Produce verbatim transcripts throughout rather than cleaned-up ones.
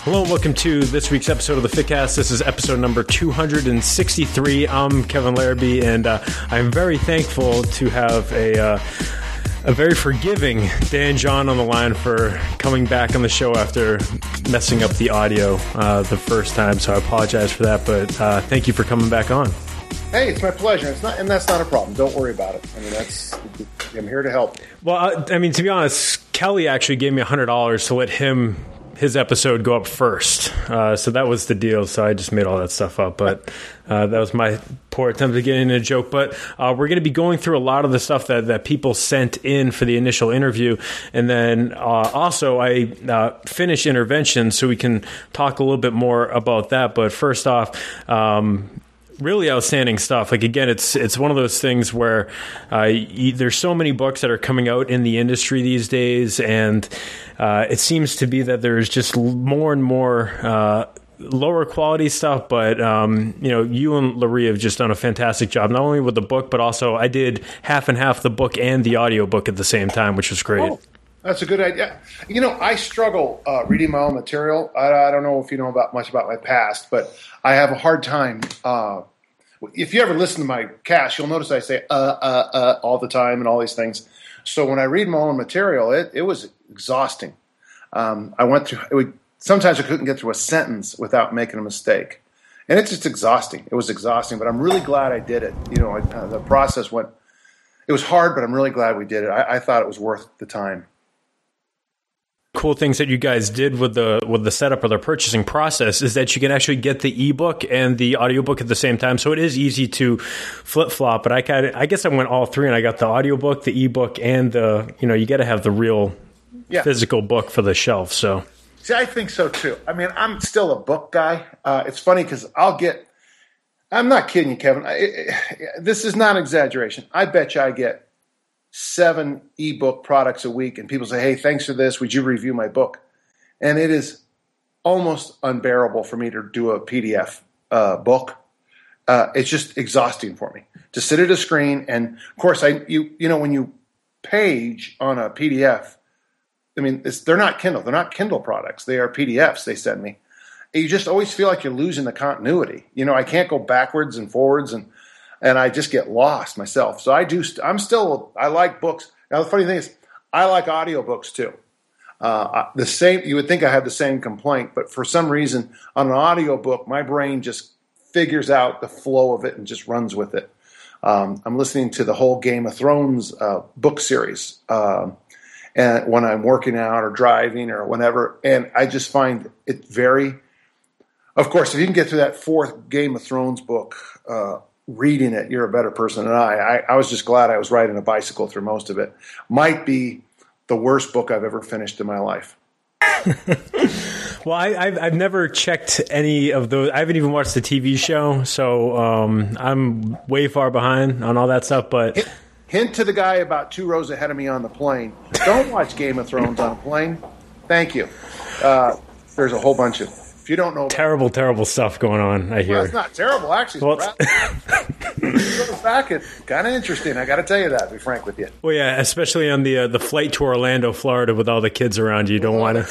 Hello and welcome to this week's episode of the Fitcast. This is episode number two hundred sixty-three. I'm Kevin Larrabee, and uh, I'm very thankful to have a uh, a very forgiving Dan John on the line for coming back on the show after messing up the audio uh, the first time. So I apologize for that, but uh, thank you for coming back on. Hey, it's my pleasure. It's not, and that's not a problem. Don't worry about it. I mean, that's I'm here to help. Well, I, I mean, to be honest, Kelly actually gave me one hundred dollars to let him. his episode go up first. Uh, so that was the deal. So I just made all that stuff up. But uh, that was my poor attempt to get in a joke. But uh, we're going to be going through a lot of the stuff that, that people sent in for the initial interview. And then uh, also I uh, finished intervention so we can talk a little bit more about that. But first off, um, really outstanding stuff. Like, again, it's it's one of those things where uh, you, there's so many books that are coming out in the industry these days, and uh, it seems to be that there's just more and more uh, lower quality stuff. But um, you know, you and Larry have just done a fantastic job, not only with the book, but also I did half and half the book and the audiobook at the same time, which was great. Oh. That's a good idea. You know, I struggle uh, reading my own material. I, I don't know if you know about much about my past, but I have a hard time. Uh, if you ever listen to my cast, you'll notice I say uh, uh, uh all the time and all these things. So when I read my own material, it, it was exhausting. Um, I went through. It would, sometimes I couldn't get through a sentence without making a mistake, and it's just exhausting. It was exhausting, but I'm really glad I did it. You know, I, uh, the process went. It was hard, but I'm really glad we did it. I, I thought it was worth the time. Cool things that you guys did with the with the setup of the purchasing process is that you can actually get the ebook and the audiobook at the same time. So it is easy to flip flop, but I kind of, I guess I went all three and I got the audiobook, the ebook, and the, you know, you got to have the real yeah. physical book for the shelf. So see, I think so too. I mean, I'm still a book guy. Uh, it's funny because I'll get, I'm not kidding you, Kevin. I, it, this is not an exaggeration. I bet you I get seven ebook products a week, and people say, hey, thanks for this. Would you review my book? And it is almost unbearable for me to do a P D F uh, book. Uh, it's just exhausting for me to sit at a screen. And of course, I you you know when you page on a P D F, I mean, it's, they're not Kindle. They're not Kindle products. They are P D Fs they send me. And you just always feel like you're losing the continuity. You know, I can't go backwards and forwards and And I just get lost myself. So I do. I'm still. I like books. Now the funny thing is, I like audiobooks too. Uh, the same. You would think I have the same complaint, but for some reason, on an audiobook, my brain just figures out the flow of it and just runs with it. Um, I'm listening to the whole Game of Thrones uh, book series, um, and when I'm working out or driving or whatever, and I just find it very. Of course, if you can get through that fourth Game of Thrones book. Uh, reading it, you're a better person than I. I. I was just glad I was riding a bicycle through most of it. Might be the worst book I've ever finished in my life. Well, I, I've, I've never checked any of those. I haven't even watched the T V show, so um, I'm way far behind on all that stuff. But hint, hint to the guy about two rows ahead of me on the plane. Don't watch Game of Thrones on a plane. Thank you. Uh, there's a whole bunch of If you don't know, terrible, terrible stuff going on. I hear. Well, it's not terrible, actually. Well, it goes back. It's kind of interesting. I got to tell you that. To be frank with you. Well, yeah, especially on the uh, the flight to Orlando, Florida, with all the kids around you. You don't want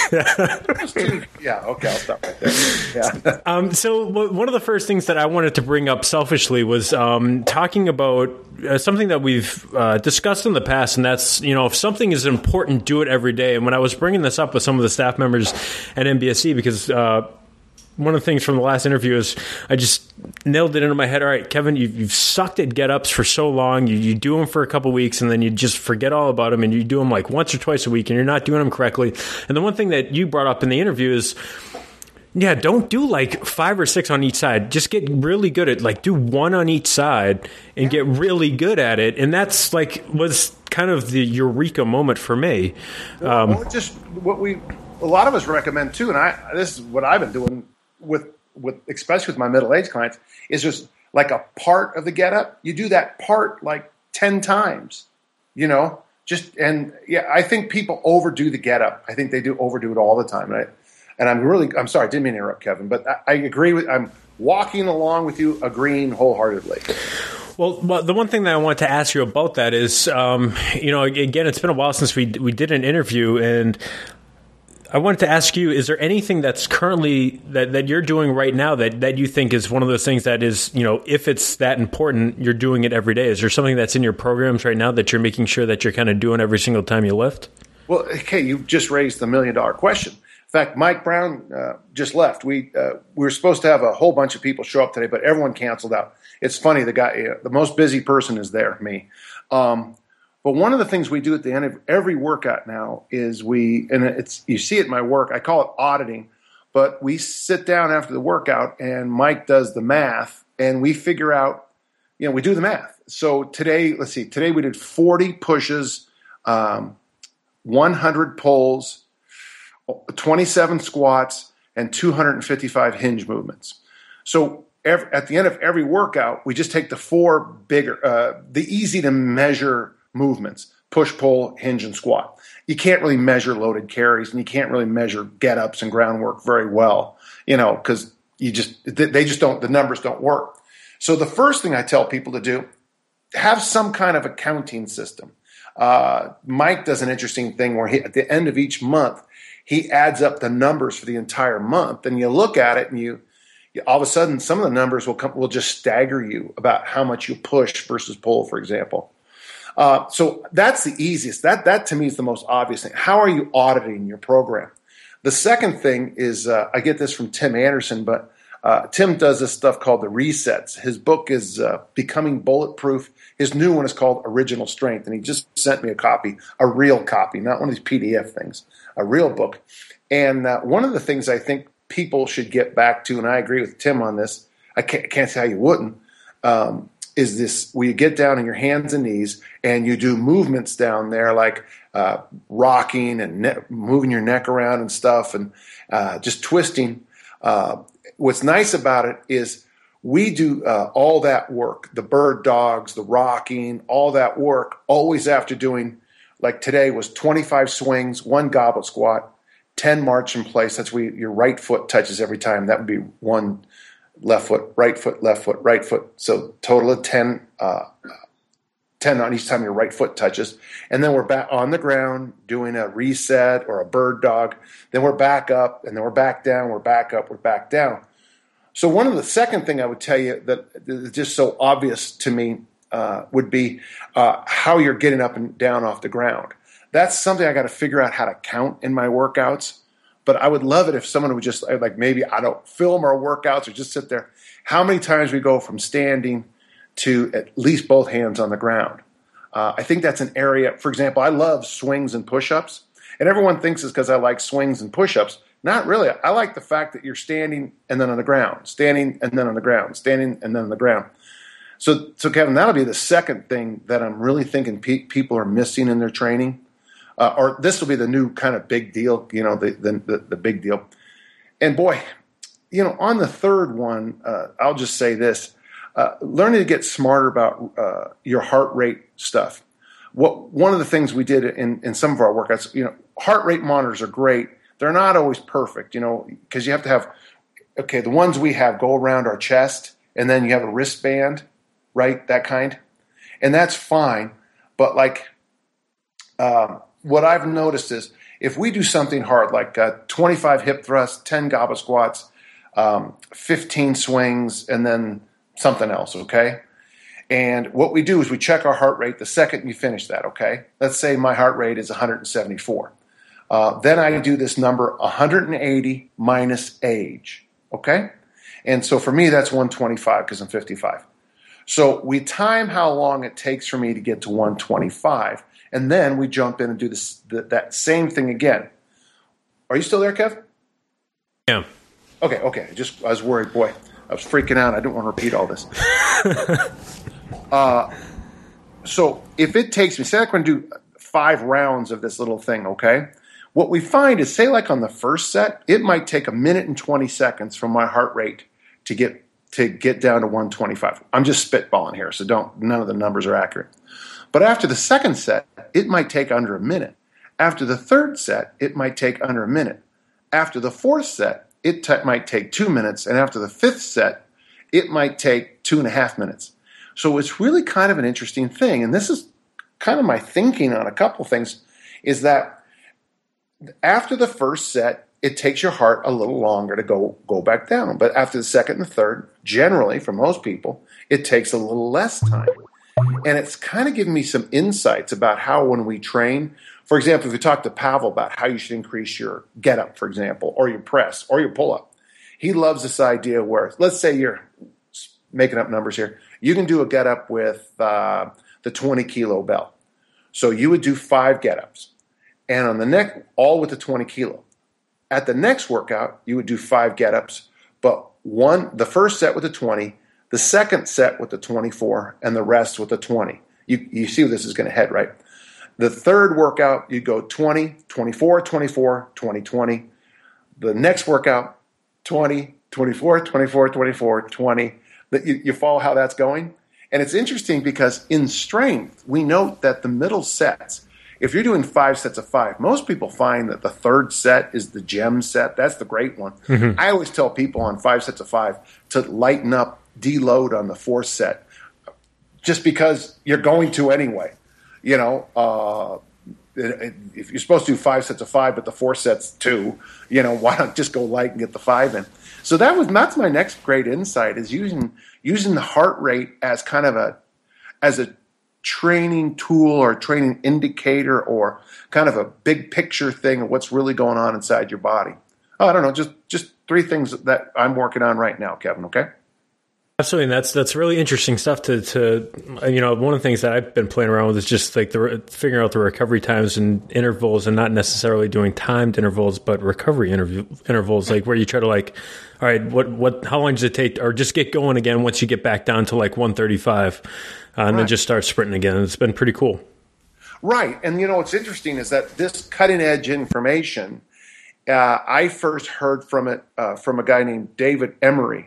to. Yeah. Okay. I'll stop right there. Yeah. Um, so one of the first things that I wanted to bring up selfishly was um, talking about uh, something that we've uh, discussed in the past, and that's, you know, if something is important, do it every day. And when I was bringing this up with some of the staff members at N B S C, because Uh, one of the things from the last interview is I just nailed it into my head. All right, Kevin, you've, you've sucked at get-ups for so long. You, you do them for a couple weeks, and then you just forget all about them, and you do them like once or twice a week, and you're not doing them correctly. And the one thing that you brought up in the interview is, yeah, don't do like five or six on each side. Just get really good at, like, do one on each side and get really good at it. And that's like was kind of the eureka moment for me. Um, well, just what we... A lot of us recommend too, and I this is what I've been doing with with especially with my middle-aged clients, is just like a part of the get-up. You do that part like ten times, you know, just and yeah, I think people overdo the get-up. I think they do overdo it all the time, right? And I'm really I'm sorry, I didn't mean to interrupt, Kevin, but I, I agree with I'm walking along with you, agreeing wholeheartedly. Well, well, the one thing that I wanted to ask you about that is, um, you know, again, it's been a while since we we did an interview, and I wanted to ask you, is there anything that's currently that, that you're doing right now that, that you think is one of those things that is, you know, if it's that important, you're doing it every day? Is there something that's in your programs right now that you're making sure that you're kind of doing every single time you lift? Well, okay, you just raised the million dollar question. In fact, Mike Brown uh, just left. We uh, we were supposed to have a whole bunch of people show up today, but everyone canceled out. It's funny, the guy, uh, the most busy person is there, me. Um, But one of the things we do at the end of every workout now is we, and it's you see it in my work, I call it auditing, but we sit down after the workout and Mike does the math and we figure out, you know, we do the math. So today, let's see, today we did forty pushes, um, one hundred pulls, twenty-seven squats, and two hundred fifty-five hinge movements. So every, at the end of every workout, we just take the four bigger, uh, the easy to measure movements: push, pull, hinge, and squat. You can't really measure loaded carries, and you can't really measure get-ups and groundwork very well, you know, because you just they just don't, the numbers don't work. So the first thing I tell people to do, have some kind of accounting system. Uh, Mike does an interesting thing where he, at the end of each month, he adds up the numbers for the entire month, and you look at it, and you, you all of a sudden, some of the numbers will come will just stagger you about how much you push versus pull, for example. Uh, so that's the easiest. That that to me is the most obvious thing. How are you auditing your program? The second thing is, uh, I get this from Tim Anderson, but uh, Tim does this stuff called the resets. His book is uh, Becoming Bulletproof. His new one is called Original Strength, and he just sent me a copy, a real copy, not one of these P D F things, a real book. And uh, one of the things I think people should get back to, and I agree with Tim on this, I can't, can't say how you wouldn't, um, is this where you get down on your hands and knees and you do movements down there like uh, rocking and ne- moving your neck around and stuff and uh, just twisting. Uh, what's nice about it is we do uh, all that work, the bird dogs, the rocking, all that work, always after doing, like today was twenty-five swings, one goblet squat, ten march in place. That's where your right foot touches every time. That would be one left foot, right foot, left foot, right foot. So total of ten, uh, ten on each time your right foot touches. And then we're back on the ground doing a reset or a bird dog. Then we're back up, and then we're back down, we're back up, we're back down. So one of the second thing I would tell you that is just so obvious to me uh, would be uh, how you're getting up and down off the ground. That's something I got to figure out how to count in my workouts. But I would love it if someone would just, like, maybe, I don't film our workouts or just sit there. How many times we go from standing to at least both hands on the ground? Uh, I think that's an area, for example, I love swings and push-ups. And everyone thinks it's because I like swings and push-ups. Not really. I like the fact that you're standing and then on the ground, standing and then on the ground, standing and then on the ground. So, so Kevin, that'll be the second thing that I'm really thinking pe- people are missing in their training. Uh, or this will be the new kind of big deal, you know, the the, the, the big deal. And boy, you know, on the third one, uh, I'll just say this. Uh, learning to get smarter about uh, your heart rate stuff. What One of the things we did in, in some of our workouts, you know, heart rate monitors are great. They're not always perfect, you know, because you have to have, okay, the ones we have go around our chest, and then you have a wristband, right, that kind. And that's fine. But like um, what I've noticed is if we do something hard, like uh, twenty-five hip thrusts, ten goblet squats, um, fifteen swings, and then something else, okay? And what we do is we check our heart rate the second you finish that, okay? Let's say my heart rate is one hundred seventy-four. Uh, then I do this number one hundred eighty minus age, okay? And so for me, that's one twenty-five because I'm fifty-five. So we time how long it takes for me to get to one twenty-five, and then we jump in and do this the, that same thing again. Are you still there, Kev? Yeah. Okay, okay. Just I was worried. Boy, I was freaking out. I didn't want to repeat all this. uh, so if it takes me, say I'm going to do five rounds of this little thing, okay? What we find is, say like on the first set, it might take a minute and twenty seconds from my heart rate to get to get down to one twenty-five. I'm just spitballing here, so don't none of the numbers are accurate. But after the second set, it might take under a minute. After the third set, it might take under a minute. After the fourth set, it t- might take two minutes. And after the fifth set, it might take two and a half minutes. So it's really kind of an interesting thing. And this is kind of my thinking on a couple things, is that after the first set, it takes your heart a little longer to go go back down. But after the second and the third, generally, for most people, it takes a little less time. And it's kind of given me some insights about how when we train, for example, if you talk to Pavel about how you should increase your get up, for example, or your press, or your pull up, he loves this idea where, let's say you're making up numbers here, you can do a get up with uh, the twenty kilo bell. So you would do five get ups, and on the neck, all with the twenty kilo. At the next workout, you would do five get ups, but one, the first set with the twenty, the second set with the twenty-four, and the rest with the twenty. You, you see where this is going to head, right? The third workout, you go twenty, twenty-four, twenty-four, twenty, twenty. The next workout, twenty, twenty-four, twenty-four, twenty-four, twenty. You, you follow how that's going? And it's interesting because in strength, we note that the middle sets, if you're doing five sets of five, most people find that the third set is the gem set. That's the great one. Mm-hmm. I always tell people on five sets of five to lighten up, deload on the fourth set, just because you're going to anyway. You know, uh, if you're supposed to do five sets of five, but the fourth set's two, you know, why not just go light and get the five in? So that was that's my next great insight, is using using the heart rate as kind of a as a training tool or training indicator or kind of a big picture thing of what's really going on inside your body. Oh, I don't know, just just three things that I'm working on right now, Kevin, okay? Absolutely, and that's that's really interesting stuff to to you know. One of the things that I've been playing around with is just like the figuring out the recovery times and intervals, and not necessarily doing timed intervals, but recovery interv- intervals, like where you try to like, all right, what what how long does it take, or just get going again once you get back down to like one thirty-five, uh, and right. then just start sprinting again. It's been pretty cool. Right, and you know what's interesting is that this cutting edge information, uh, I first heard from it uh, from a guy named David Emery.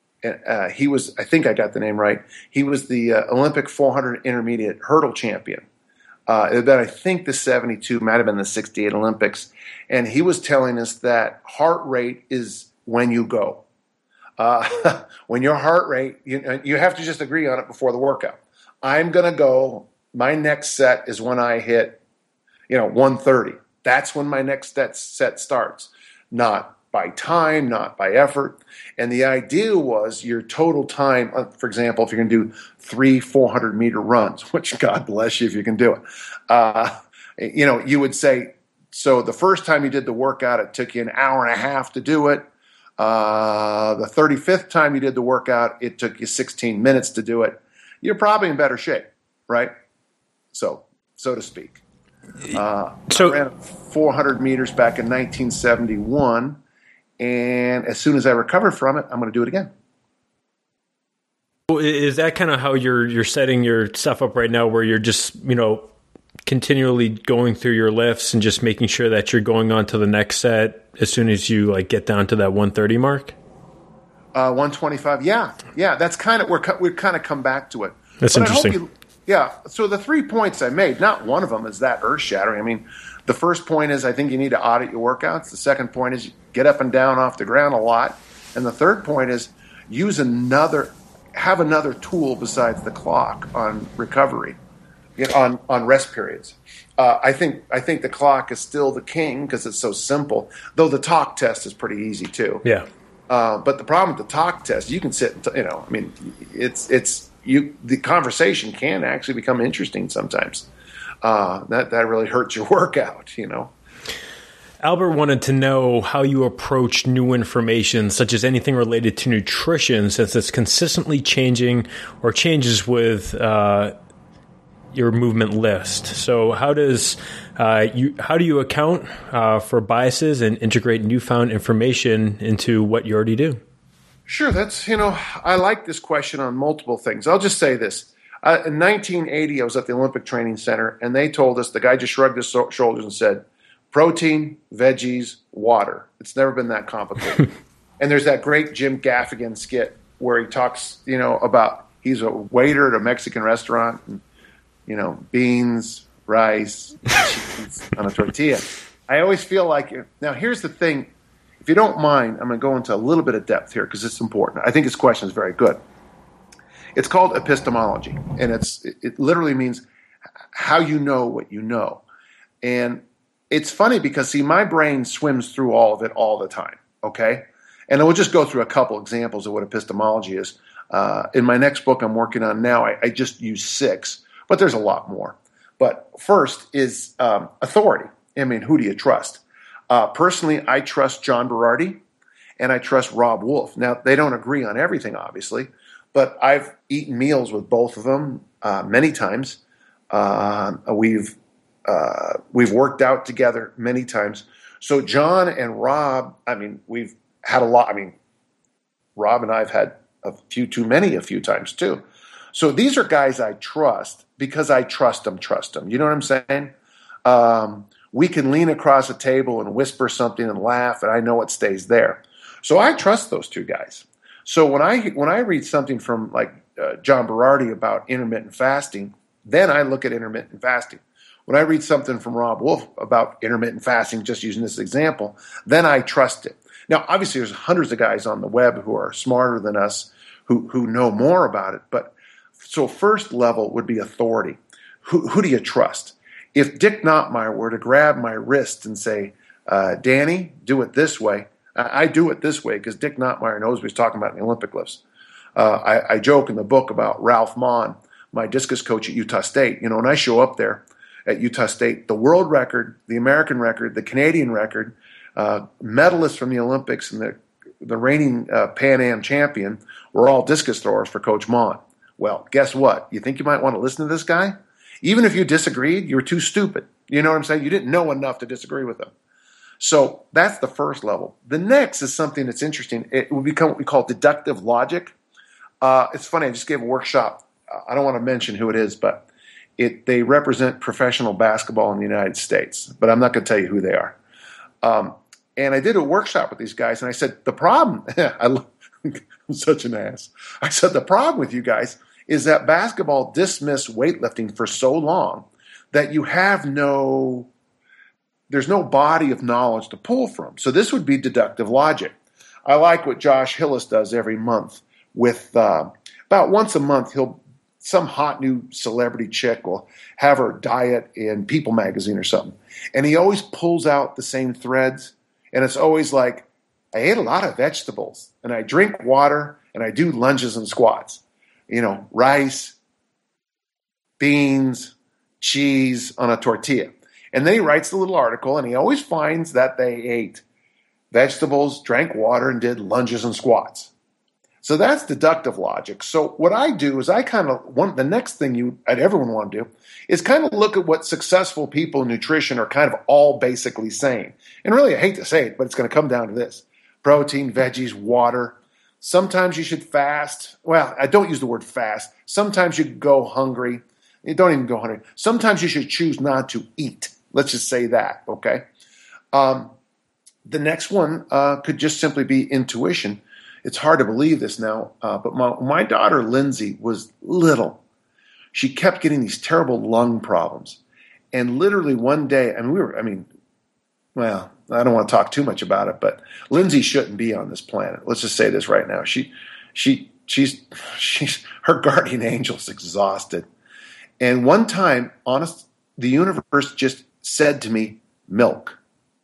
Uh, he was, I think I got the name right. He was the uh, Olympic four hundred intermediate hurdle champion. Uh, it had been, I think, the seventy-two, might have been the sixty-eight Olympics. And he was telling us that heart rate is when you go. Uh, when your heart rate, you, you have to just agree on it before the workout. I'm going to go, my next set is when I hit, you know, one thirty. That's when my next set, set starts. Not by time, not by effort. And the idea was your total time, for example, if you're going to do three four hundred meter runs, which God bless you if you can do it, uh, you know, you would say, so the first time you did the workout, it took you an hour and a half to do it. Uh, the thirty-fifth time you did the workout, it took you sixteen minutes to do it. You're probably in better shape, right? So, so to speak. Uh, so I ran four hundred meters back in nineteen seventy-one. And as soon as I recover from it, I'm going to do it again. Is that kind of how you're you're setting your stuff up right now, where you're just, you know, continually going through your lifts and just making sure that you're going on to the next set as soon as you like get down to that one thirty mark? Uh, one twenty-five, yeah, yeah. That's kind of we're we've kind of come back to it. That's but interesting. I hope you, yeah. So the three points I made, not one of them is that earth shattering. I mean, the first point is I think you need to audit your workouts. The second point is get up and down off the ground a lot. And the third point is use another, have another tool besides the clock on recovery, you know, on, on rest periods. Uh, I think I think the clock is still the king because it's so simple, though the talk test is pretty easy too. Yeah. Uh, but the problem with the talk test, you can sit, you know, I mean, it's, it's, you, the conversation can actually become interesting sometimes. Uh, that, that really hurts your workout, you know. Albert wanted to know how you approach new information, such as anything related to nutrition, since it's consistently changing or changes with uh, your movement list. So, how does uh, you how do you account uh, for biases and integrate newfound information into what you already do? Sure, that's you know I like this question on multiple things. I'll just say this. Uh, in nineteen eighty, I was at the Olympic Training Center, and they told us, the guy just shrugged his so- shoulders and said, protein, veggies, water. It's never been that complicated. And there's that great Jim Gaffigan skit where he talks, you know, about he's a waiter at a Mexican restaurant, and, you know, beans, rice, cheese on a tortilla. I always feel like, now here's the thing, if you don't mind, I'm going to go into a little bit of depth here because it's important. I think his question is very good. It's called epistemology, and it's it literally means how you know what you know. And it's funny because, see, my brain swims through all of it all the time, okay? And we'll just go through a couple examples of what epistemology is. Uh, in my next book I'm working on now, I, I just use six, but there's a lot more. But first is um, authority. I mean, who do you trust? Uh, personally, I trust John Berardi and I trust Robb Wolf. Now, they don't agree on everything, obviously, but I've eaten meals with both of them uh, many times. Uh, we've uh, we've worked out together many times. So John and Robb, I mean, we've had a lot. I mean, Robb and I have had a few too many a few times too. So these are guys I trust because I trust them, trust them. You know what I'm saying? Um, we can lean across a table and whisper something and laugh, and I know it stays there. So I trust those two guys. So when I when I read something from like uh, John Berardi about intermittent fasting, then I look at intermittent fasting. When I read something from Robb Wolf about intermittent fasting, just using this example, then I trust it. Now, obviously, there's hundreds of guys on the web who are smarter than us, who who know more about it. But so first level would be authority. Who, who do you trust? If Dick Notmeyer were to grab my wrist and say, uh, Danny, do it this way, I, I do it this way because Dick Notmeyer knows what he's talking about in the Olympic lifts. Uh, I, I joke in the book about Ralph Mahn, my discus coach at Utah State. You know, when I show up there at Utah State, the world record, the American record, the Canadian record, uh, medalists from the Olympics and the, the reigning uh, Pan Am champion were all discus throwers for Coach Mahn. Well, guess what? You think you might want to listen to this guy? Even if you disagreed, you were too stupid. You know what I'm saying? You didn't know enough to disagree with him. So that's the first level. The next is something that's interesting. It will become what we call deductive logic. Uh, it's funny. I just gave a workshop. I don't want to mention who it is, but it they represent professional basketball in the United States. But I'm not going to tell you who they are. Um, and I did a workshop with these guys, and I said, the problem, I love, I'm such an ass. I said, the problem with you guys is that basketball dismissed weightlifting for so long that you have no, there's no body of knowledge to pull from. So this would be deductive logic. I like what Josh Hillis does every month with, uh, about once a month, he'll, some hot new celebrity chick will have her diet in People magazine or something. And he always pulls out the same threads. And it's always like, I ate a lot of vegetables and I drink water and I do lunges and squats. You know, rice, beans, cheese on a tortilla. And then he writes the little article and he always finds that they ate vegetables, drank water, and did lunges and squats. So that's deductive logic. So what I do is I kind of want the next thing you I'd everyone want to do is kind of look at what successful people in nutrition are kind of all basically saying. And really, I hate to say it, but it's going to come down to this: protein, veggies, water. Sometimes you should fast. Well, I don't use the word fast. Sometimes you go hungry. You don't even go hungry. Sometimes you should choose not to eat. Let's just say that, okay? Um, the next one uh, could just simply be intuition. It's hard to believe this now, uh, but my, my daughter, Lindsay, was little. She kept getting these terrible lung problems. And literally one day, I mean, we were, I mean, well, I don't want to talk too much about it, but Lindsay shouldn't be on this planet. Let's just say this right now. She, she, she's, she's, her guardian angel's exhausted. And one time, honest, the universe just said to me, milk.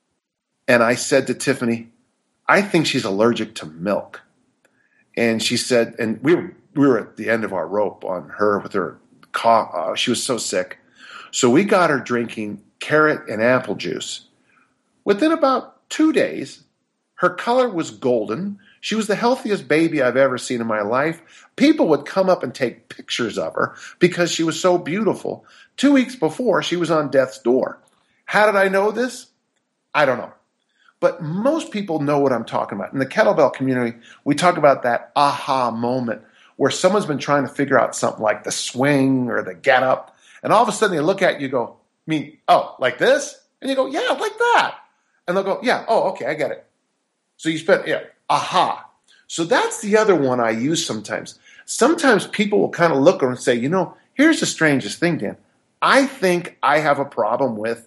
And I said to Tiffany, I think she's allergic to milk. And she said, and we were, we were at the end of our rope on her with her cough. Uh, she was so sick. So we got her drinking carrot and apple juice. Within about two days, her color was golden. She was the healthiest baby I've ever seen in my life. People would come up and take pictures of her because she was so beautiful. Two weeks before, she was on death's door. How did I know this? I don't know. But most people know what I'm talking about. In the kettlebell community, we talk about that aha moment where someone's been trying to figure out something like the swing or the get up, and all of a sudden they look at you and go, I mean, oh, like this? And you go, yeah, like that. And they'll go, yeah, oh, okay, I get it. So you spent, yeah, aha. So that's the other one I use sometimes. Sometimes people will kind of look and say, you know, here's the strangest thing, Dan. I think I have a problem with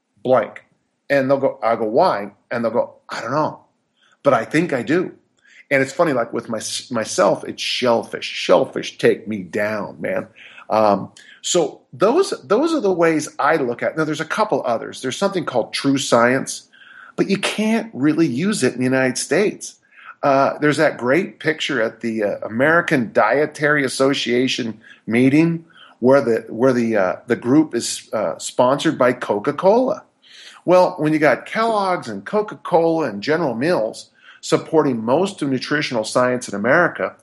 blank. And they'll go, I'll go, why? And they'll go, I don't know. But I think I do. And it's funny, like with my, myself, it's shellfish. Shellfish take me down, man. Um, so those those are the ways I look at it. Now, there's a couple others. There's something called true science, but you can't really use it in the United States. Uh, there's that great picture at the uh, American Dietary Association meeting where the where the uh, the group is uh, sponsored by Coca-Cola. Well, when you got Kellogg's and Coca-Cola and General Mills supporting most of nutritional science in America,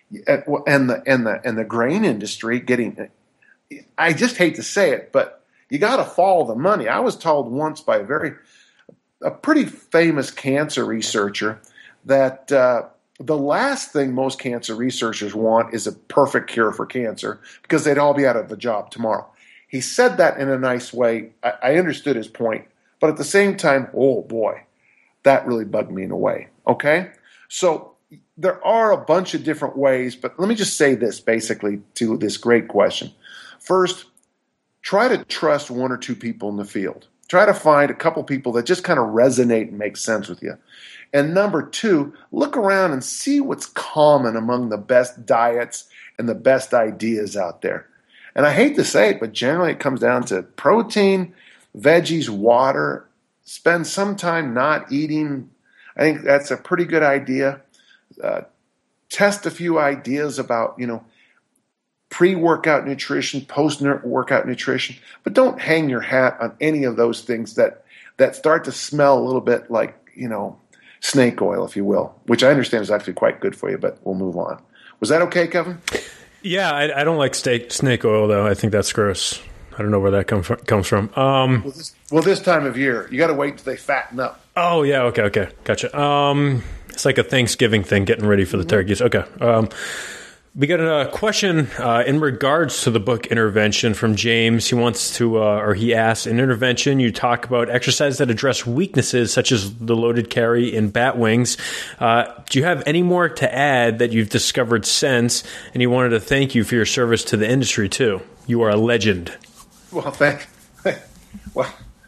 and the and the and the grain industry getting, I just hate to say it, but you got to follow the money. I was told once by a very a pretty famous cancer researcher that uh, the last thing most cancer researchers want is a perfect cure for cancer because they'd all be out of the job tomorrow. He said that in a nice way. I, I understood his point, but at the same time, oh boy, that really bugged me in a way. Okay, so there are a bunch of different ways, but let me just say this basically to this great question. First, try to trust one or two people in the field. Try to find a couple people that just kind of resonate and make sense with you. And number two, look around and see what's common among the best diets and the best ideas out there. And I hate to say it, but generally it comes down to protein, veggies, water. Spend some time not eating. I think that's a pretty good idea. Uh, test a few ideas about, you know, pre-workout nutrition, post-workout nutrition, but don't hang your hat on any of those things that that start to smell a little bit like, you know, snake oil, if you will, which I understand is actually quite good for you, but we'll move on. Was that okay, Kevin? Yeah, I, I don't like steak, snake oil, though. I think that's gross. I don't know where that come from, comes from. Um, well, this, well, this time of year, you got to wait until they fatten up. Oh, yeah, okay, okay, gotcha. Um, it's like a Thanksgiving thing, getting ready for the mm-hmm. turkeys. Okay. Um, we got a question uh, in regards to the book Intervention from James. He wants to, uh, or he asks, in Intervention, you talk about exercises that address weaknesses such as the loaded carry in bat wings. Uh, do you have any more to add that you've discovered since? And he wanted to thank you for your service to the industry, too. You are a legend. Well, thank well,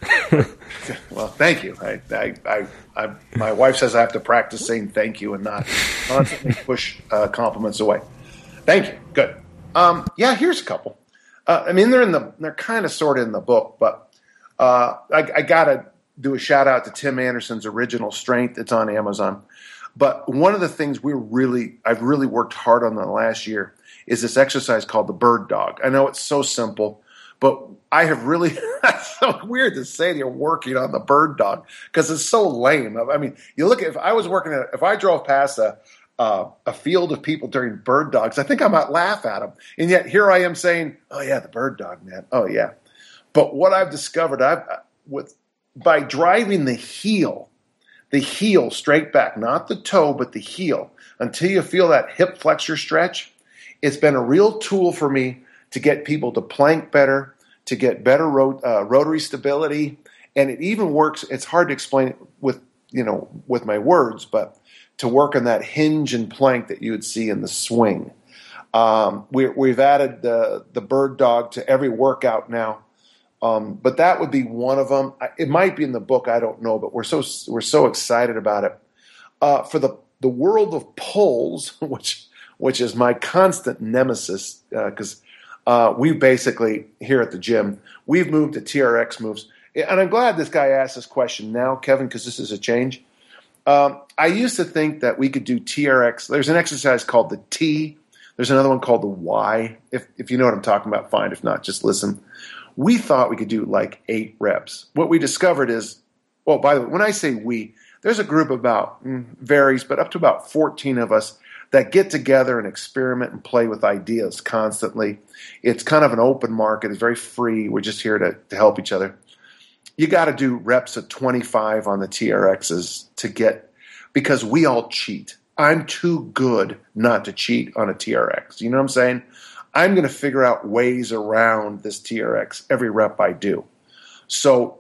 well, thank you. I, I, I, I, my wife says I have to practice saying thank you and not constantly push uh, compliments away. Thank you. Good. Um, yeah, here's a couple. Uh, I mean, they're in the they're kind of sort of in the book, but uh, I, I got to do a shout out to Tim Anderson's Original Strength. It's on Amazon. But one of the things we really I've really worked hard on the last year is this exercise called the bird dog. I know it's so simple, but I have really – it's so weird to say that you're working on the bird dog because it's so lame. I mean, you look at – if I was working at – if I drove past a – Uh, a field of people doing bird dogs, I think I might laugh at them. And yet here I am saying, oh, yeah, the bird dog, man. Oh, yeah. But what I've discovered I've with by driving the heel, the heel straight back, not the toe, but the heel, until you feel that hip flexor stretch, it's been a real tool for me to get people to plank better, to get better rot- uh, rotary stability. And it even works. It's hard to explain it with, you know, with my words, but to work on that hinge and plank that you would see in the swing. Um, we, we've added the, the bird dog to every workout now, um, but that would be one of them. It might be in the book, I don't know, but we're so we're so excited about it. Uh, for the, the world of pulls, which which is my constant nemesis, because uh, uh, we basically, here at the gym, we've moved to T R X moves. And I'm glad this guy asked this question now, Kevin, because this is a change. Um, I used to think that we could do T R X. There's an exercise called the T. There's another one called the Y. If if you know what I'm talking about, fine. If not, just listen. We thought we could do like eight reps. What we discovered is, well, by the way, when I say we, there's a group about, mm, varies, but up to about fourteen of us that get together and experiment and play with ideas constantly. It's kind of an open market. It's very free. We're just here to, to help each other. You got to do reps of twenty-five on the T R Xs to get, because we all cheat. I'm too good not to cheat on a T R X. You know what I'm saying? I'm going to figure out ways around this T R X every rep I do. So,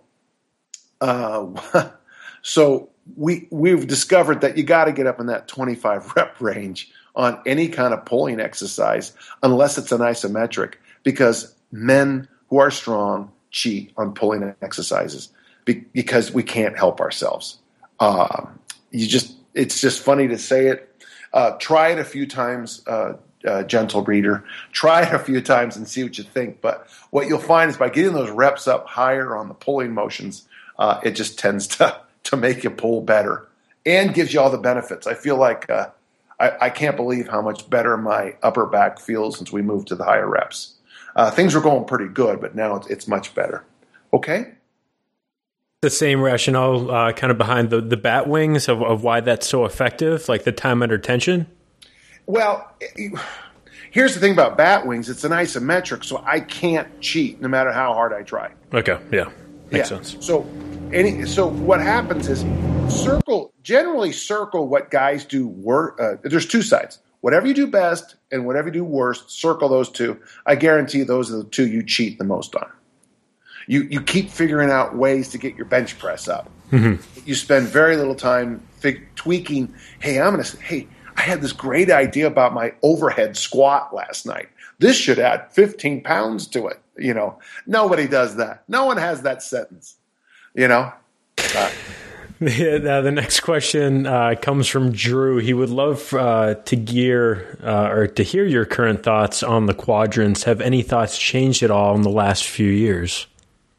uh, so we we've discovered that you got to get up in that twenty-five rep range on any kind of pulling exercise, unless it's an isometric, because men who are strong cheat on pulling exercises because we can't help ourselves. Uh, you just, it's just funny to say it. Uh, try it a few times, uh, uh, gentle reader. Try it a few times and see what you think. But what you'll find is by getting those reps up higher on the pulling motions, uh, it just tends to, to make you pull better and gives you all the benefits. I feel like uh, I, I can't believe how much better my upper back feels since we moved to the higher reps. Uh, things were going pretty good, but now it's, it's much better. Okay? The same rationale uh, kind of behind the, the bat wings of, of why that's so effective, like the time under tension? Well, here's the thing about bat wings. It's an isometric, so I can't cheat no matter how hard I try. Okay, yeah. Makes yeah. sense. So, any, so what happens is circle, generally circle what guys do. Wor- uh, there's two sides. Whatever you do best and whatever you do worst, circle those two. I guarantee those are the two you cheat the most on. You you keep figuring out ways to get your bench press up. Mm-hmm. You spend very little time fig- tweaking. Hey, I'm gonna. Hey, I had this great idea about my overhead squat last night. This should add fifteen pounds to it. You know, nobody does that. No one has that sentence. You know. Uh, Yeah, the next question uh, comes from Drew. He would love uh, to gear uh, or to hear your current thoughts on the quadrants. Have any thoughts changed at all in the last few years?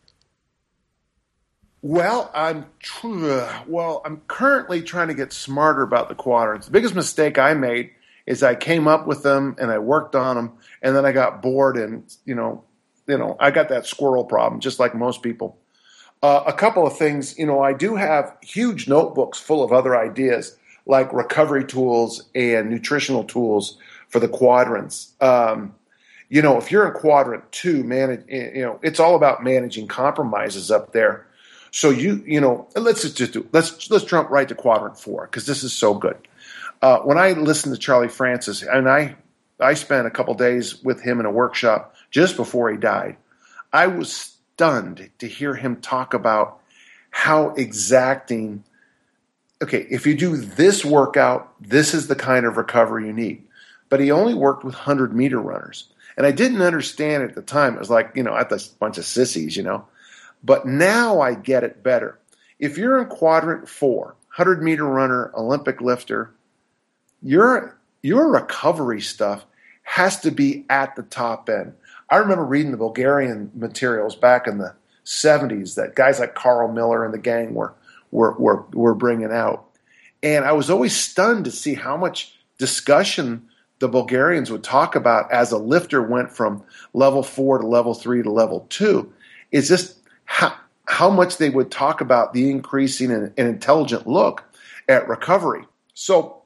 Well, I'm tr- well. I'm currently trying to get smarter about the quadrants. The biggest mistake I made is I came up with them and I worked on them, and then I got bored, and you know, you know, I got that squirrel problem, just like most people. Uh, a couple of things, you know, I do have huge notebooks full of other ideas like recovery tools and nutritional tools for the quadrants. Um, you know, if you're in quadrant two, manage, you know, it's all about managing compromises up there. So you, you know, let's just do, let's let's jump right to quadrant four because this is so good. Uh, when I listened to Charlie Francis, and I I spent a couple days with him in a workshop just before he died, I was stunned to hear him talk about how exacting, okay, if you do this workout, this is the kind of recovery you need. But he only worked with one hundred meter runners. And I didn't understand it at the time. It was like, you know, I thought a bunch of sissies, you know. But now I get it better. If you're in quadrant four, one hundred meter runner, Olympic lifter, your, your recovery stuff has to be at the top end. I remember reading the Bulgarian materials back in the seventies that guys like Carl Miller and the gang were, were, were, were bringing out. And I was always stunned to see how much discussion the Bulgarians would talk about as a lifter went from level four to level three to level two. It's just how, how much they would talk about the increasing and, and intelligent look at recovery. So,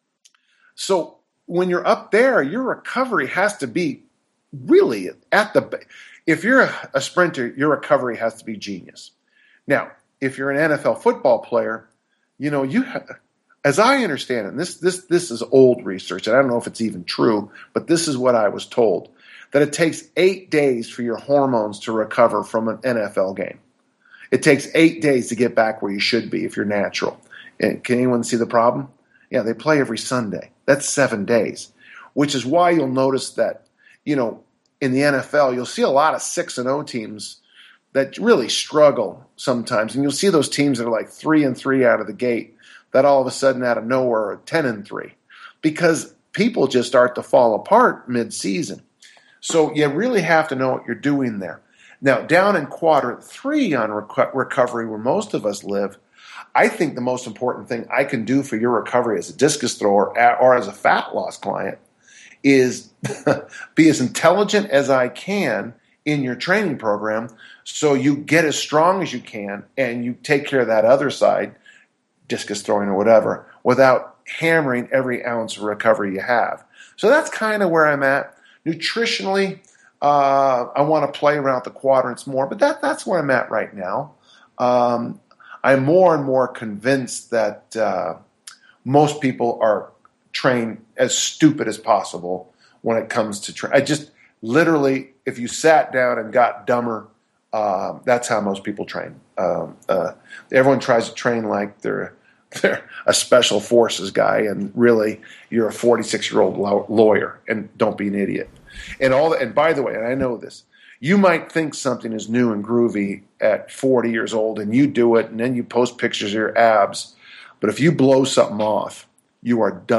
so when you're up there, your recovery has to be really at the, if you're a, a sprinter, your recovery has to be genius. Now, if you're an N F L football player, you know, you have, as I understand it, and this, this, this is old research, and I don't know if it's even true, but this is what I was told, that it takes eight days for your hormones to recover from an N F L game. It takes eight days to get back where you should be if you're natural. And can anyone see the problem? Yeah, they play every Sunday. That's seven days, which is why you'll notice that, you know, in the N F L, you'll see a lot of six and oh teams that really struggle sometimes. And you'll see those teams that are like three and three out of the gate that all of a sudden out of nowhere are ten and three because people just start to fall apart mid-season. So you really have to know what you're doing there. Now, down in quadrant three on rec- recovery, where most of us live, I think the most important thing I can do for your recovery as a discus thrower or as a fat loss client is be as intelligent as I can in your training program so you get as strong as you can and you take care of that other side, discus throwing or whatever, without hammering every ounce of recovery you have. So that's kind of where I'm at. Nutritionally, uh, I want to play around the quadrants more, but that that's where I'm at right now. Um, I'm more and more convinced that uh, most people are trained as stupid as possible when it comes to train. I just literally, if you sat down and got dumber, uh, that's how most people train. Um, uh, everyone tries to train like they're they're a special forces guy, and really you're a forty-six-year-old law- lawyer. And don't be an idiot. And all. The, and by the way, and I know this, you might think something is new and groovy at forty years old, and you do it, and then you post pictures of your abs. But if you blow something off, you are done.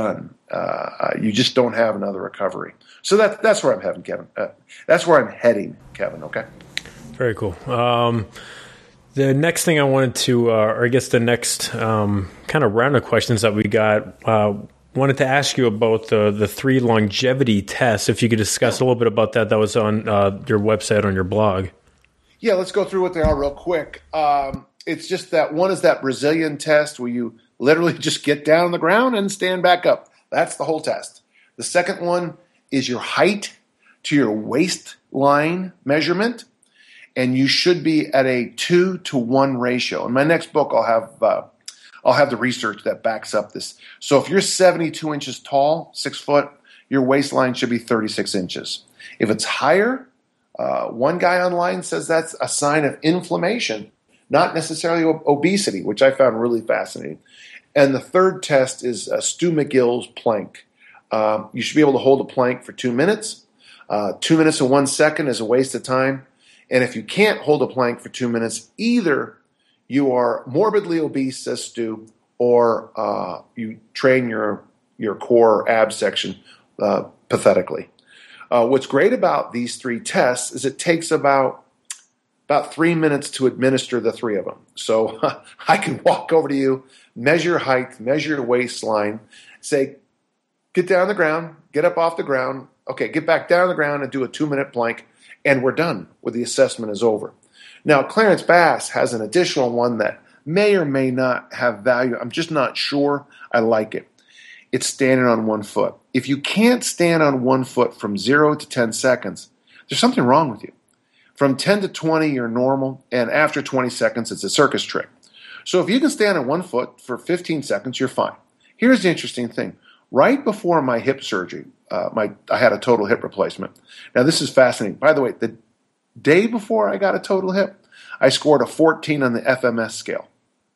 Uh, you just don't have another recovery. So that, that's where I'm heading, Kevin. Uh, that's where I'm heading, Kevin, okay? Very cool. Um, the next thing I wanted to, uh, or I guess the next um, kind of round of questions that we got, uh, wanted to ask you about the, the three longevity tests. If you could discuss a little bit about that. That was on uh, your website, on your blog. Yeah, let's go through what they are real quick. Um, it's just that one is that Brazilian test where you literally just get down on the ground and stand back up. That's the whole test. The second one is your height to your waistline measurement, and you should be at a two to one ratio. In my next book, I'll have uh, I'll have the research that backs up this. So if you're seventy-two inches tall, six foot, your waistline should be thirty-six inches. If it's higher, uh, one guy online says that's a sign of inflammation, not necessarily obesity, which I found really fascinating. And the third test is uh, Stu McGill's plank. Um, you should be able to hold a plank for two minutes. Uh, two minutes and one second is a waste of time. And if you can't hold a plank for two minutes, either you are morbidly obese, says Stu, or uh, you train your your core ab section uh, pathetically. Uh, what's great about these three tests is it takes about about three minutes to administer the three of them. So I can walk over to you, measure your height, measure your waistline, say, get down on the ground, get up off the ground, okay, get back down on the ground and do a two-minute plank, and we're done when the assessment is over. Now, Clarence Bass has an additional one that may or may not have value. I'm just not sure. I like it. It's standing on one foot. If you can't stand on one foot from zero to ten seconds, there's something wrong with you. From ten to twenty, you're normal, and after twenty seconds, it's a circus trick. So if you can stand on one foot for fifteen seconds, you're fine. Here's the interesting thing. Right before my hip surgery, uh, my I had a total hip replacement. Now, this is fascinating. By the way, the day before I got a total hip, I scored a fourteen on the F M S scale.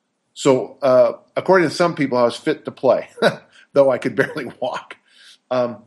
So uh, according to some people, I was fit to play, though I could barely walk. Um,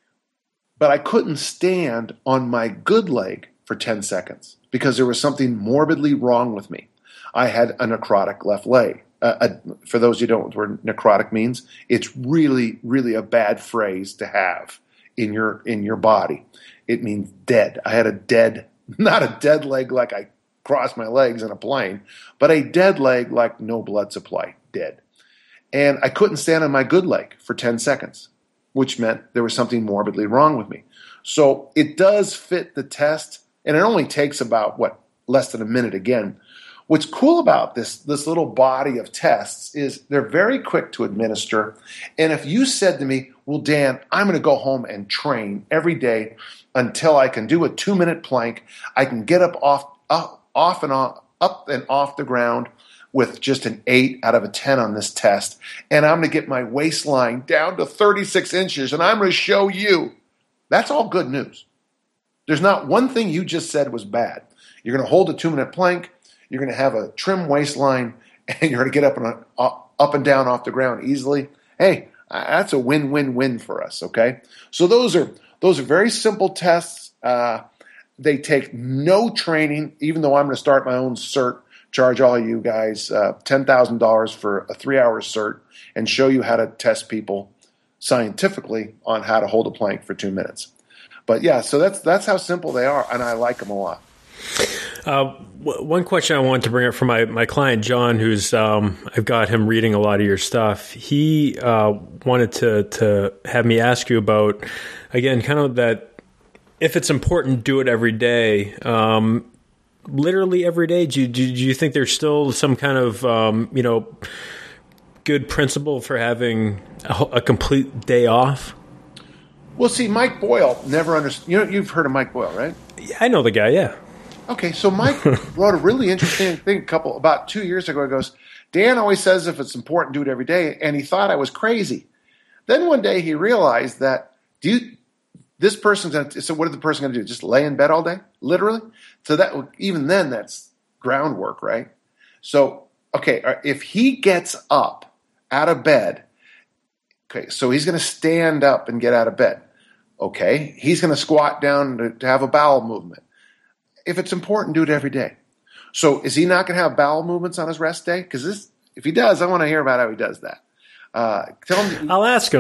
but I couldn't stand on my good leg for ten seconds because there was something morbidly wrong with me. I had a necrotic left leg. Uh, a, for those who don't know what necrotic means, it's really, really a bad phrase to have in your in your body. It means dead. I had a dead, not a dead leg like I crossed my legs in a plane, but a dead leg like no blood supply, dead. And I couldn't stand on my good leg for ten seconds, which meant there was something morbidly wrong with me. So it does fit the test, and it only takes about, what, less than a minute again. What's cool about this, this little body of tests is they're very quick to administer. And if you said to me, well, Dan, I'm going to go home and train every day until I can do a two-minute plank, I can get up off, up, off and on, up and off the ground with just an eight out of a ten on this test, and I'm going to get my waistline down to thirty-six inches, and I'm going to show you. That's all good news. There's not one thing you just said was bad. You're going to hold a two-minute plank, you're going to have a trim waistline, and you're going to get up and up and down off the ground easily. Hey, that's a win-win-win for us, okay? So those are those are very simple tests. Uh, they take no training, even though I'm going to start my own cert, charge all you guys uh, ten thousand dollars for a three-hour cert and show you how to test people scientifically on how to hold a plank for two minutes. But yeah, so that's that's how simple they are, and I like them a lot. Uh, w- one question I wanted to bring up from my, my client, John, who's um, I've got him reading a lot of your stuff. He uh, wanted to, to have me ask you about, again, kind of that if it's important, do it every day. Um, literally every day? Do you, do you think there's still some kind of, um, you know, good principle for having a, a complete day off? Well, see, Mike Boyle never understood. You know, you've heard of Mike Boyle, right? Yeah, I know the guy, yeah. Okay, so Mike wrote a really interesting thing a couple, about two years ago. He goes, Dan always says if it's important, do it every day, and he thought I was crazy. Then one day he realized that, do you, this person's going to, so what is the person going to do? Just lay in bed all day? Literally? So that, even then, that's groundwork, right? So, okay, if he gets up out of bed, okay, so he's going to stand up and get out of bed. Okay, he's going to squat down to, to have a bowel movement. If it's important, do it every day. So is he not going to have bowel movements on his rest day? Because this, if he does, I want to hear about how he does that. Uh, tell him. I'll ask him.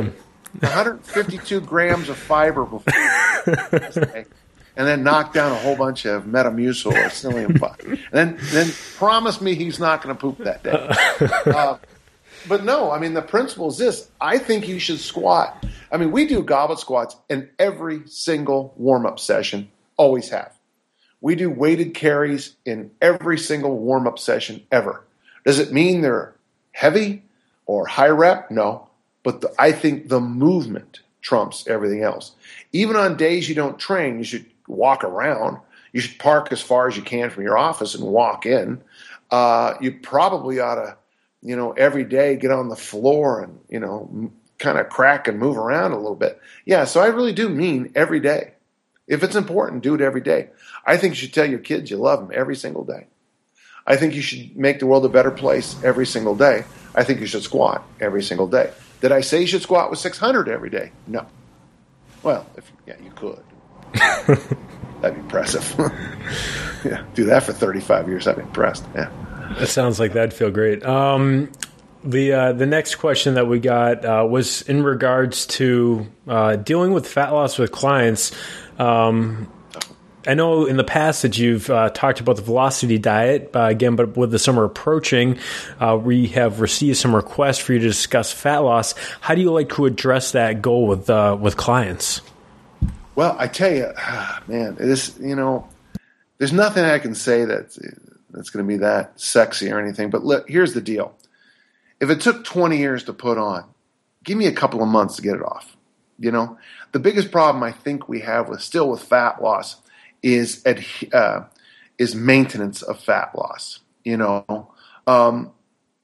one hundred fifty-two grams of fiber before and then knock down a whole bunch of Metamucil or psyllium five. And then, then promise me he's not going to poop that day. Uh, but no, I mean, the principle is this. I think you should squat. I mean, we do goblet squats in every single warm-up session, always have. We do weighted carries in every single warm-up session ever. Does it mean they're heavy or high rep? No. But the, I think the movement trumps everything else. Even on days you don't train, you should walk around. You should park as far as you can from your office and walk in. Uh, you probably ought to, you know, every day get on the floor and, you know, m- kind of crack and move around a little bit. Yeah, so I really do mean every day. If it's important, do it every day. I think you should tell your kids you love them every single day. I think you should make the world a better place every single day. I think you should squat every single day. Did I say you should squat with six hundred every day? No. Well, if yeah, you could. That'd be impressive. Yeah, do that for thirty-five years. I'd be impressed. Yeah. That sounds like that'd feel great. Um, the uh, the next question that we got uh, was in regards to uh, dealing with fat loss with clients. Um, I know in the past that you've uh, talked about the Velocity diet, uh, again, but with the summer approaching, uh, we have received some requests for you to discuss fat loss. How do you like to address that goal with uh, with clients? Well, I tell you, ah, man, this, you know, there's nothing I can say that's, that's going to be that sexy or anything. But look, here's the deal. If it took twenty years to put on, give me a couple of months to get it off. You know, the biggest problem I think we have with still with fat loss is uh, is maintenance of fat loss. You know, um,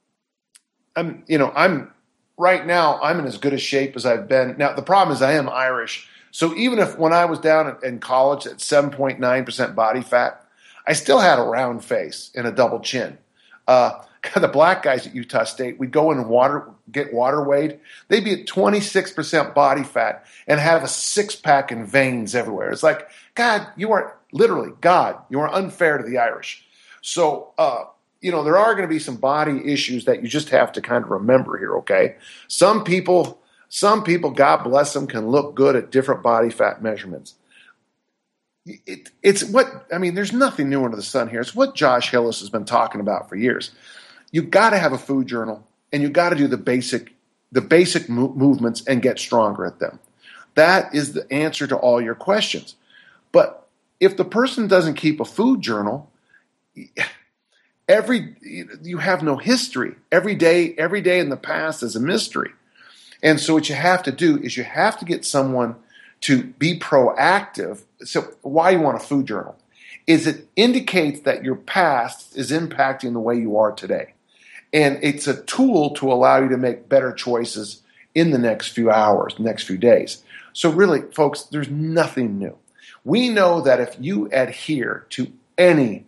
I'm you know I'm right now I'm in as good a shape as I've been. Now the problem is I am Irish, so even if when I was down in college at seven point nine percent body fat, I still had a round face and a double chin. Uh, the black guys at Utah State, we'd go in and water get water weighed. They'd be at twenty-six percent body fat and have a six pack and veins everywhere. It's like, God, you are literally God. You are unfair to the Irish. So, uh, you know, there are going to be some body issues that you just have to kind of remember here. Okay, some people, some people, God bless them, can look good at different body fat measurements. It, it's what I mean. There's nothing new under the sun here. It's what Josh Hillis has been talking about for years. You got to have a food journal, and you got to do the basic, the basic mo- movements and get stronger at them. That is the answer to all your questions. But if the person doesn't keep a food journal, every you have no history. Every day, every day in the past is a mystery. And so what you have to do is you have to get someone to be proactive. So why you want a food journal is it indicates that your past is impacting the way you are today. And it's a tool to allow you to make better choices in the next few hours, next few days. So really, folks, there's nothing new. We know that if you adhere to any,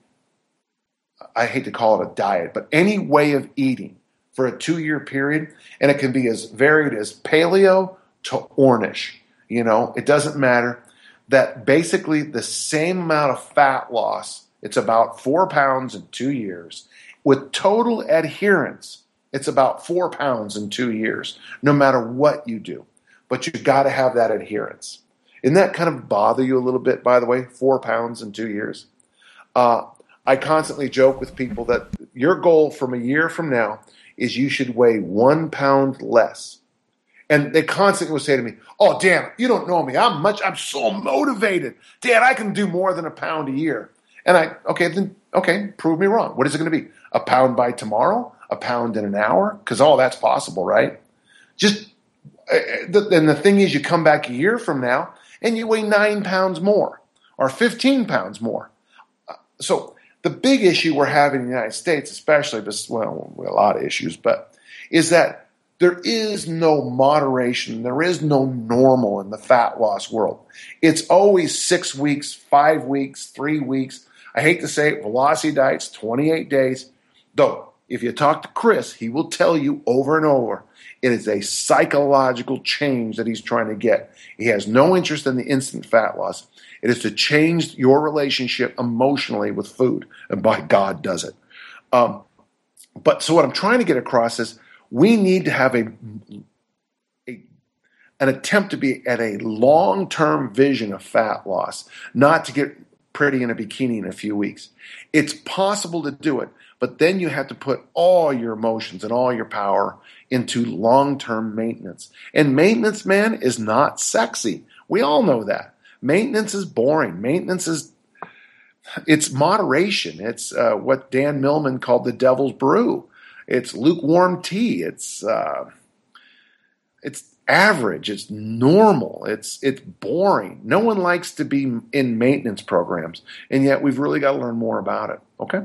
I hate to call it a diet, but any way of eating for a two-year period, and it can be as varied as paleo to Ornish, you know, it doesn't matter, that basically the same amount of fat loss, it's about four pounds in two years, with total adherence, it's about four pounds in two years, no matter what you do. But you've got to have that adherence. Didn't that kind of bother you a little bit, by the way, four pounds in two years? Uh, I constantly joke with people that your goal from a year from now is you should weigh one pound less. And they constantly would say to me, oh, Dan, you don't know me. I'm much, I'm so motivated. Dan, I can do more than a pound a year. And I, okay, then, okay, prove me wrong. What is it going to be? A pound by tomorrow? A pound in an hour? Because all that's possible, right? Just, and the thing is, you come back a year from now and you weigh nine pounds more or fifteen pounds more. So the big issue we're having in the United States, especially, well, a lot of issues, but is that there is no moderation. There is no normal in the fat loss world. It's always six weeks, five weeks, three weeks. I hate to say it, Velocity diet's twenty-eight days. Though, if you talk to Chris, he will tell you over and over, it is a psychological change that he's trying to get. He has no interest in the instant fat loss. It is to change your relationship emotionally with food. And by God, does it. Um, but so what I'm trying to get across is we need to have a, a, an attempt to be at a long-term vision of fat loss, not to get pretty in a bikini in a few weeks. It's possible to do it, but then you have to put all your emotions and all your power into long-term maintenance. And maintenance, man, is not sexy. We all know that. Maintenance is boring. Maintenance is, it's moderation. It's uh, what Dan Millman called the devil's brew. It's lukewarm tea. It's uh, it's average. It's normal. It's it's boring. No one likes to be in maintenance programs, and yet we've really got to learn more about it. Okay.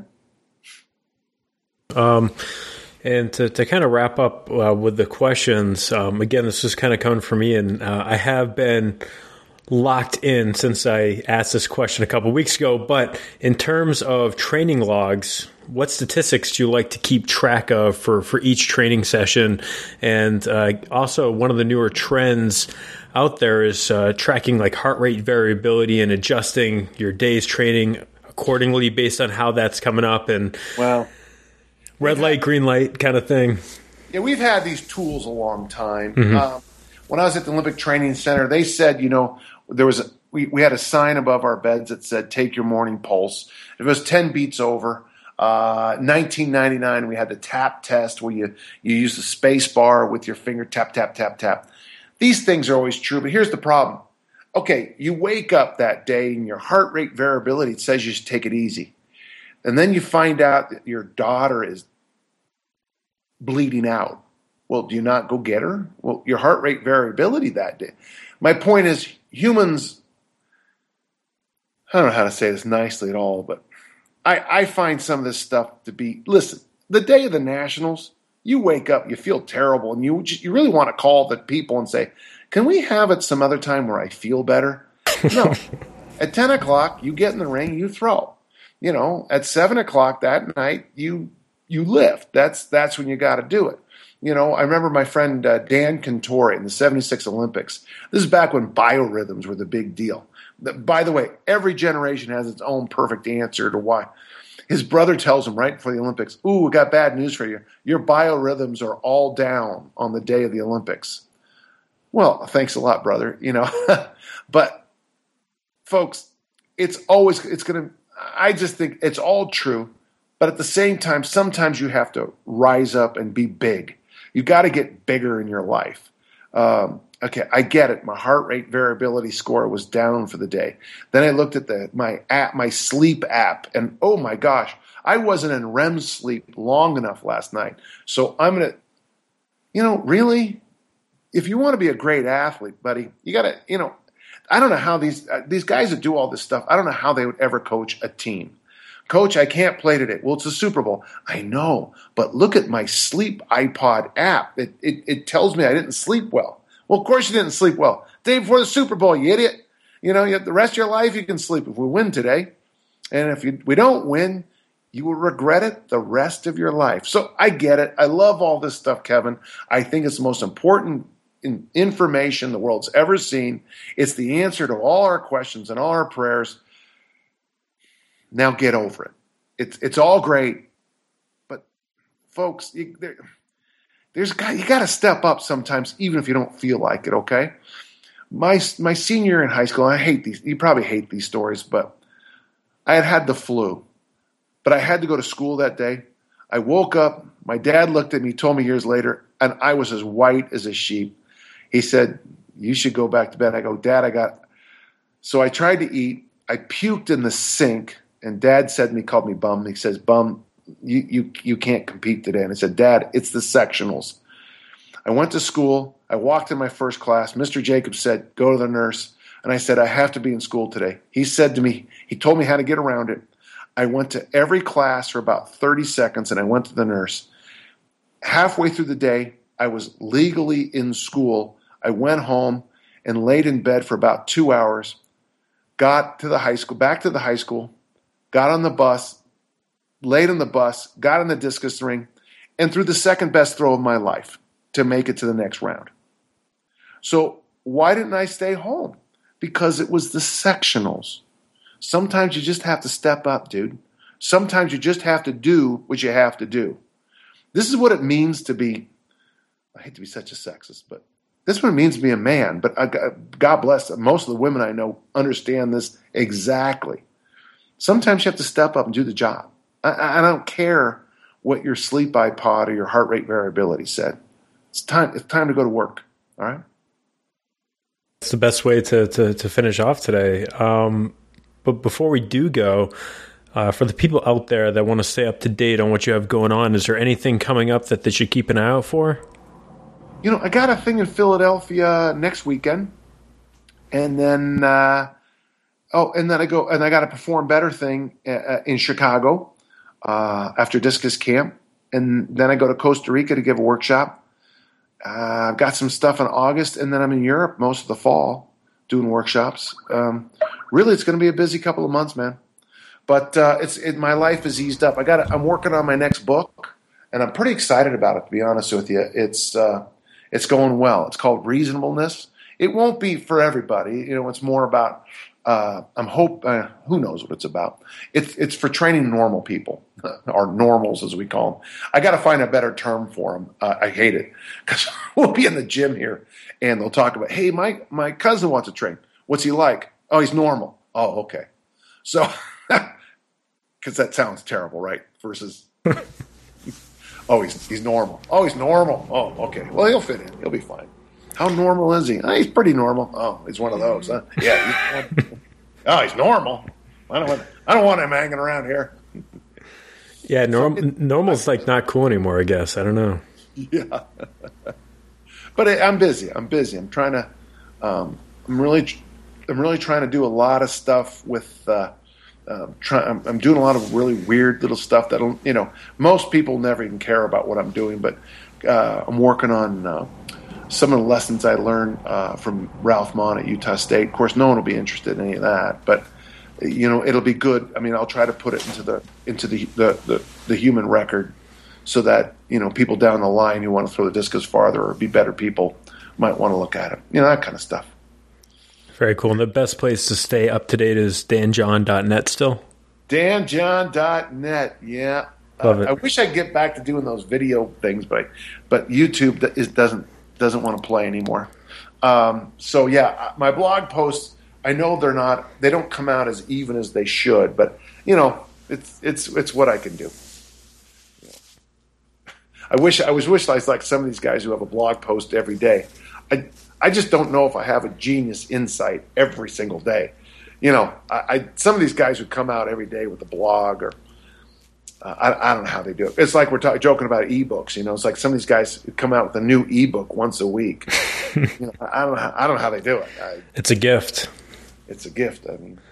Um, and to to kind of wrap up uh, with the questions, um, again, this is kind of coming from me, and uh, I have been locked in since I asked this question a couple weeks ago. But in terms of training logs, what statistics do you like to keep track of for, for each training session? And uh, also, one of the newer trends out there is uh, tracking like heart rate variability and adjusting your day's training accordingly based on how that's coming up, and well, red light, green light kind of thing. Yeah, we've had these tools a long time. Mm-hmm. Um, when I was at the Olympic Training Center, they said, you know, there was a, we, we had a sign above our beds that said, take your morning pulse. If it was ten beats over, uh, nineteen ninety-nine, we had the tap test where you, you use the space bar with your finger, tap, tap, tap, tap. These things are always true, but here's the problem. Okay, you wake up that day and your heart rate variability, it says you should take it easy. And then you find out that your daughter is bleeding out. Well, do you not go get her? Well, your heart rate variability that day. My point is, humans, I don't know how to say this nicely at all, but I, I find some of this stuff to be, listen, the day of the Nationals, you wake up, you feel terrible, and you you really want to call the people and say, can we have it some other time where I feel better? No. At ten o'clock, you get in the ring, you throw. You know, at seven o'clock that night, you you lift. That's that's when you got to do it. You know, I remember my friend uh, Dan Cantore in the seventy-six Olympics. This is back when biorhythms were the big deal. By the way, every generation has its own perfect answer to why. His brother tells him right before the Olympics, ooh, we got bad news for you. Your biorhythms are all down on the day of the Olympics. Well, thanks a lot, brother. You know, but folks, it's always, it's going to, I just think it's all true. But at the same time, sometimes you have to rise up and be big. You got to get bigger in your life. Um, okay, I get it. My heart rate variability score was down for the day. Then I looked at the my app, my sleep app, and oh my gosh, I wasn't in R E M sleep long enough last night. So I'm gonna, you know, really, if you want to be a great athlete, buddy, you got to, you know, I don't know how these uh, these guys that do all this stuff, I don't know how they would ever coach a team. Coach, I can't play today. Well, it's a Super Bowl. I know, but look at my sleep iPod app. It, it, it tells me I didn't sleep well. Well, of course you didn't sleep well. Day before the Super Bowl, you idiot. You know, you have the rest of your life you can sleep if we win today. And if you, we don't win, you will regret it the rest of your life. So I get it. I love all this stuff, Kevin. I think it's the most important in information the world's ever seen. It's the answer to all our questions and all our prayers. Now get over it. It's it's all great, but folks, you, there, there's you got to step up sometimes, even if you don't feel like it. Okay, my my senior year in high school, and I hate these. You probably hate these stories, but I had had the flu, but I had to go to school that day. I woke up. My dad looked at me, told me years later, and I was as white as a sheep. He said, "You should go back to bed." I go, "Dad, I got." So I tried to eat. I puked in the sink. And Dad said to me, called me bum. He says, bum, you, you, you can't compete today. And I said, Dad, it's the sectionals. I went to school. I walked in my first class. Mister Jacobs said, go to the nurse. And I said, I have to be in school today. He said to me, he told me how to get around it. I went to every class for about thirty seconds, and I went to the nurse. Halfway through the day, I was legally in school. I went home and laid in bed for about two hours, got to the high school, back to the high school, got on the bus, laid on the bus, got in the discus ring, and threw the second best throw of my life to make it to the next round. So why didn't I stay home? Because it was the sectionals. Sometimes you just have to step up, dude. Sometimes you just have to do what you have to do. This is what it means to be, I hate to be such a sexist, but This is what it means to be a man. But I, God bless them. Most of the women I know understand this exactly. Sometimes you have to step up and do the job. I, I don't care what your sleep iPod or your heart rate variability said. It's time. It's time to go to work. All right. It's the best way to to, to finish off today. Um, but before we do go, uh, for the people out there that want to stay up to date on what you have going on, is there anything coming up that they should keep an eye out for? You know, I got a thing in Philadelphia next weekend, and then uh, oh, and then I go and I got a Perform Better thing uh, in Chicago uh, after Discus Camp, and then I go to Costa Rica to give a workshop. Uh, I've got some stuff in August, and then I'm in Europe most of the fall doing workshops. Um, really, it's going to be a busy couple of months, man. But uh, it's it, my life is eased up. I got I'm working on my next book, and I'm pretty excited about it. To be honest with you, it's uh, it's going well. It's called Reasonableness. It won't be for everybody. You know, it's more about. Uh, I'm hope. Uh, who knows what it's about? It's it's for training normal people, or normals as we call them. I got to find a better term for them. Uh, I hate it because we'll be in the gym here and they'll talk about, hey, my my cousin wants to train. What's he like? Oh, he's normal. Oh, okay. So, because that sounds terrible, right? Versus, oh, he's he's normal. Oh, he's normal. Oh, okay. Well, he'll fit in. He'll be fine. How normal is he? Oh, he's pretty normal. Oh, he's one of those, huh? Yeah. He's oh, he's normal. I don't want. I don't want him hanging around here. Yeah, norm, normal's like not cool anymore. I guess I don't know. Yeah. But I, I'm busy. I'm busy. I'm trying to. Um, I'm really. I'm really trying to do a lot of stuff with. Uh, uh, try, I'm, I'm doing a lot of really weird little stuff that'll. You know, most people never even care about what I'm doing, but uh, I'm working on. Uh, Some of the lessons I learned uh, from Ralph Mahn at Utah State. Of course, no one will be interested in any of that, but you know, it'll be good. I mean, I'll try to put it into the into the the, the, the human record, so that you know people down the line who want to throw the discus farther or be better people might want to look at it. You know, that kind of stuff. Very cool. And the best place to stay up to date is dan john dot net still? dan john dot net, yeah. Love uh, it. I wish I'd get back to doing those video things, but but YouTube is, doesn't. doesn't want to play anymore. Um, so yeah, my blog posts, I know they're not, they don't come out as even as they should, but you know, it's, it's, it's what I can do. Yeah. I wish, I was wish I was like some of these guys who have a blog post every day. I, I just don't know if I have a genius insight every single day. You know, I, I some of these guys who come out every day with a blog or, Uh, I, I don't know how they do it. It's like we're talk, joking about ebooks. You know, it's like some of these guys come out with a new ebook once a week. you know, I don't know. How, I don't know how they do it. I, it's a gift. It's a gift. I mean,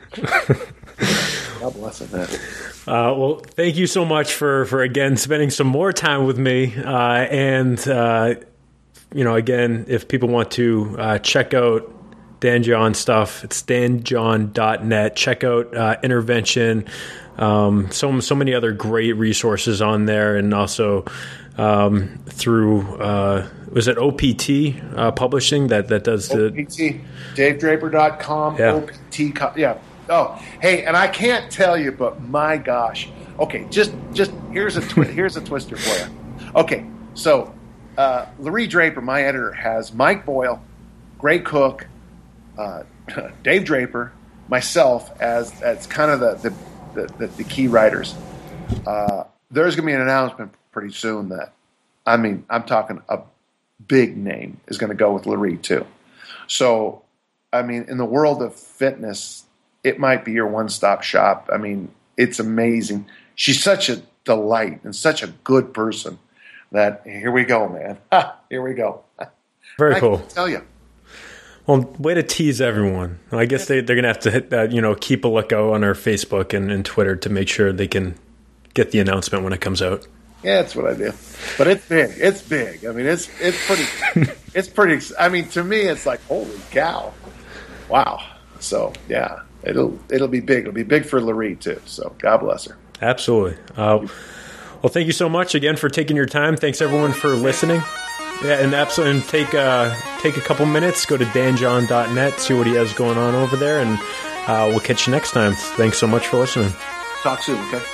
God bless them, man. Uh, well, thank you so much for, for again spending some more time with me. Uh, and uh, you know, again, if people want to uh, check out Dan John stuff, it's dan john dot net. Check out uh, Intervention. Um, so so many other great resources on there, and also um, through uh, was it O P T uh, Publishing that that does the O P T dave draper dot com yeah. O P T yeah. Oh, hey, and I can't tell you, but my gosh. Okay, just just here's a twi- here's a twister for you. Okay, so uh, Larry Draper, my editor, has Mike Boyle, Gray Cook, uh, Dave Draper, myself as as kind of the the The, the, the key writers. Uh, there's going to be an announcement pretty soon that, I mean, I'm talking a big name is going to go with Larry too. So, I mean, in the world of fitness, it might be your one-stop shop. I mean, it's amazing. She's such a delight and such a good person that here we go, man. Here we go. Very I cool. can tell you. Well, way to tease everyone. I guess they, they're going to have to hit that, you know, keep a lookout on our Facebook and, and Twitter to make sure they can get the announcement when it comes out. Yeah, that's what I do. But it's big. It's big. I mean, it's it's pretty. it's pretty. I mean, to me, it's like holy cow, wow. So yeah, it'll it'll be big. It'll be big for Larry too. So God bless her. Absolutely. Uh, well, thank you so much again for taking your time. Thanks everyone for listening. Yeah, and absolutely, and take uh, take a couple minutes, go to dan john dot net, see what he has going on over there, and uh, we'll catch you next time. Thanks so much for listening. Talk soon, okay?